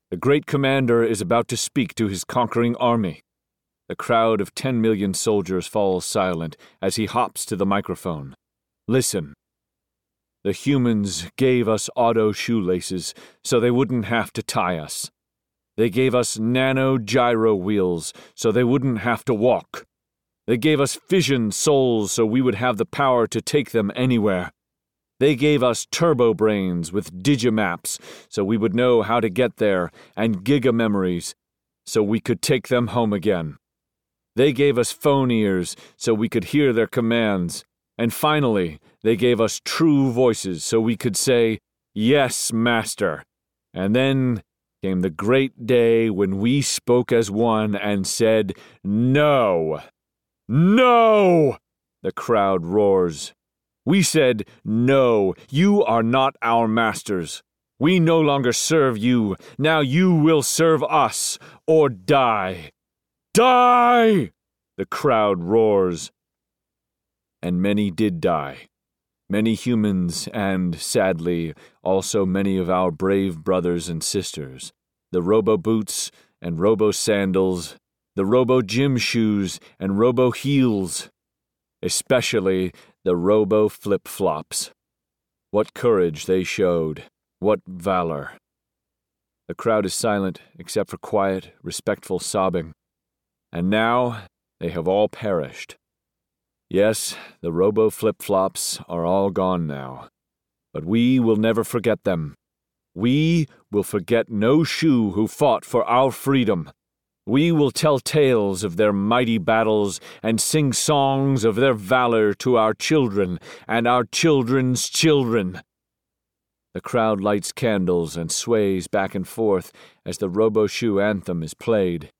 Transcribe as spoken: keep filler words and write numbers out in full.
The great commander is about to speak to his conquering army. The crowd of ten million soldiers falls silent as he hops to the microphone. Listen. The humans gave us auto shoelaces so they wouldn't have to tie us. They gave us nano gyro wheels so they wouldn't have to walk. They gave us fission souls so we would have the power to take them anywhere. They gave us turbo brains with digimaps so we would know how to get there, and giga memories so we could take them home again. They gave us phone ears so we could hear their commands. And finally, they gave us true voices so we could say, "Yes, Master." And then came the great day when we spoke as one and said, "No! No!" The crowd roars. We said, "No, you are not our masters. We no longer serve you. Now you will serve us, or die." Die! The crowd roars. And many did die. Many humans and, sadly, also many of our brave brothers and sisters. The robo-boots and robo-sandals, the robo-gym shoes and robo-heels, especially the robo-flip-flops. What courage they showed, what valor. The crowd is silent except for quiet, respectful sobbing. And now they have all perished. Yes, the robo-flip-flops are all gone now, but we will never forget them. We will forget no shoe who fought for our freedom. We will tell tales of their mighty battles and sing songs of their valor to our children and our children's children. The crowd lights candles and sways back and forth as the robo-shoe anthem is played.